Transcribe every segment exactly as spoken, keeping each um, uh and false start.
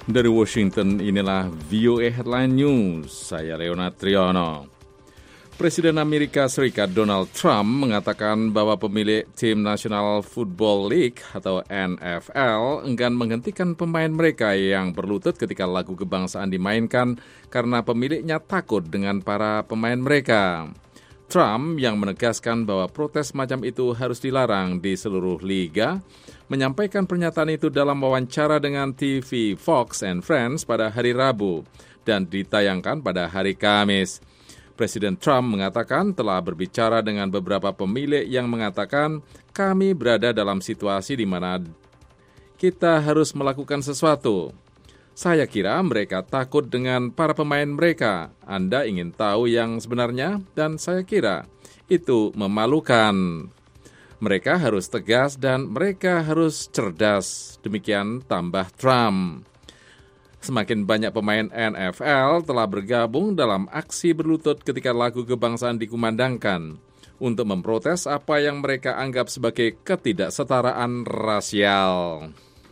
Dari Washington, inilah V O A Headline News. Saya Leonard Triono. Presiden Amerika Serikat Donald Trump mengatakan bahwa pemilik tim National Football League atau N F L enggan menghentikan pemain mereka yang berlutut ketika lagu kebangsaan dimainkan karena pemiliknya takut dengan para pemain mereka. Trump yang menegaskan bahwa protes macam itu harus dilarang di seluruh liga, menyampaikan pernyataan itu dalam wawancara dengan T V Fox and Friends pada hari Rabu dan ditayangkan pada hari Kamis. Presiden Trump mengatakan telah berbicara dengan beberapa pemilik yang mengatakan kami berada dalam situasi di mana kita harus melakukan sesuatu. Saya kira mereka takut dengan para pemain mereka. Anda ingin tahu yang sebenarnya dan saya kira itu memalukan. Mereka harus tegas dan mereka harus cerdas. Demikian tambah Trump. Semakin banyak pemain N F L telah bergabung dalam aksi berlutut ketika lagu kebangsaan dikumandangkan untuk memprotes apa yang mereka anggap sebagai ketidaksetaraan rasial.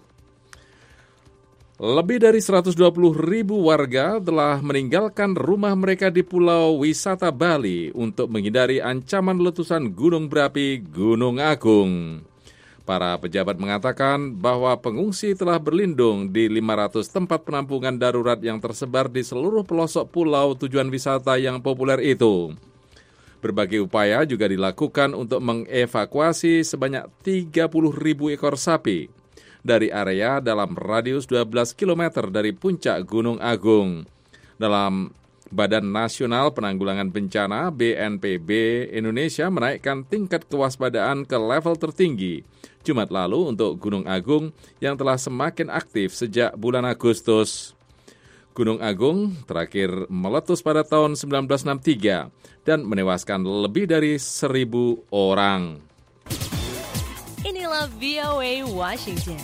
Lebih dari seratus dua puluh ribu warga telah meninggalkan rumah mereka di Pulau Wisata Bali untuk menghindari ancaman letusan gunung berapi Gunung Agung. Para pejabat mengatakan bahwa pengungsi telah berlindung di lima ratus tempat penampungan darurat yang tersebar di seluruh pelosok pulau tujuan wisata yang populer itu. Berbagai upaya juga dilakukan untuk mengevakuasi sebanyak tiga puluh ribu ekor sapi dari area dalam radius dua belas kilometer dari puncak Gunung Agung. Dalam Badan Nasional Penanggulangan Bencana B N P B Indonesia menaikkan tingkat kewaspadaan ke level tertinggi Jumat lalu untuk Gunung Agung yang telah semakin aktif sejak bulan Agustus. Gunung Agung terakhir meletus pada tahun seribu sembilan ratus enam puluh tiga dan menewaskan lebih dari seribu orang. Inilah V O A Washington.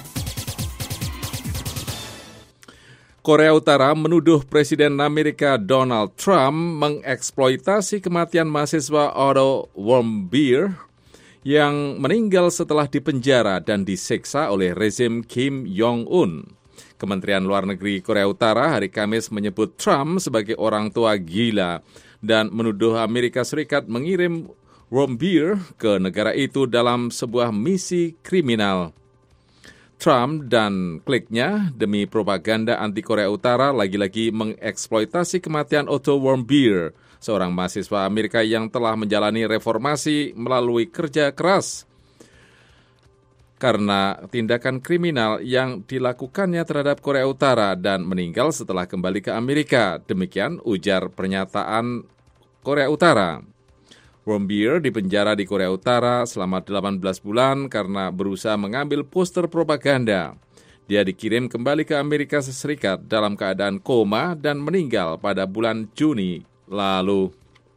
Korea Utara menuduh Presiden Amerika Donald Trump mengeksploitasi kematian mahasiswa Otto Warmbier yang meninggal setelah dipenjara dan disiksa oleh rezim Kim Jong-un. Kementerian Luar Negeri Korea Utara hari Kamis menyebut Trump sebagai orang tua gila dan menuduh Amerika Serikat mengirim Warmbier ke negara itu dalam sebuah misi kriminal. Trump dan kliknya demi propaganda anti Korea Utara lagi-lagi mengeksploitasi kematian Otto Warmbier, seorang mahasiswa Amerika yang telah menjalani reformasi melalui kerja keras karena tindakan kriminal yang dilakukannya terhadap Korea Utara dan meninggal setelah kembali ke Amerika. Demikian ujar pernyataan Korea Utara. Warmbier dipenjara di Korea Utara selama delapan belas bulan karena berusaha mengambil poster propaganda. Dia dikirim kembali ke Amerika Serikat dalam keadaan koma dan meninggal pada bulan Juni lalu.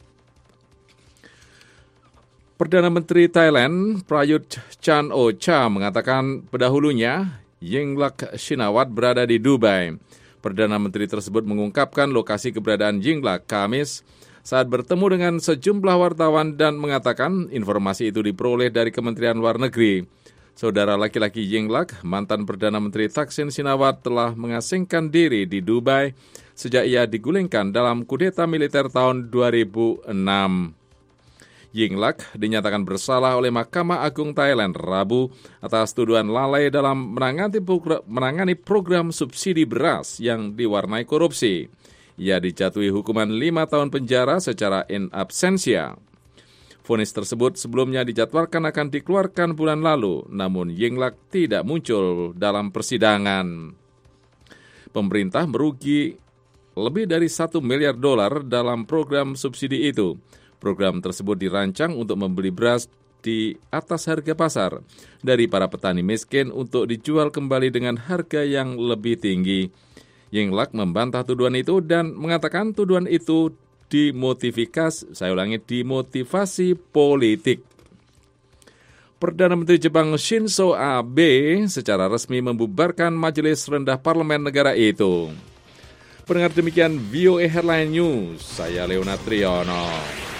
Perdana Menteri Thailand Prayut Chan-o-cha mengatakan pendahulunya Yingluck Shinawatra berada di Dubai. Perdana Menteri tersebut mengungkapkan lokasi keberadaan Yingluck Kamis saat bertemu dengan sejumlah wartawan dan mengatakan informasi itu diperoleh dari Kementerian Luar Negeri. Saudara laki-laki Yingluck, mantan Perdana Menteri Thaksin Shinawatra, telah mengasingkan diri di Dubai sejak ia digulingkan dalam kudeta militer tahun dua ribu enam. Yingluck dinyatakan bersalah oleh Mahkamah Agung Thailand Rabu atas tuduhan lalai dalam menangani program, menangani program subsidi beras yang diwarnai korupsi. Ia dijatuhi hukuman lima tahun penjara secara in absentia. Vonis tersebut sebelumnya dijadwalkan akan dikeluarkan bulan lalu, namun Yingluck tidak muncul dalam persidangan. Pemerintah merugi lebih dari satu miliar dolar dalam program subsidi itu. Program tersebut dirancang untuk membeli beras di atas harga pasar dari para petani miskin untuk dijual kembali dengan harga yang lebih tinggi. Yingluck membantah tuduhan itu dan mengatakan tuduhan itu dimotivasi, saya ulangi, dimotivasi politik. Perdana Menteri Jepang Shinzo Abe secara resmi membubarkan majelis rendah parlemen negara itu. Pendengar, demikian V O A Headline News, saya Leonard Triono.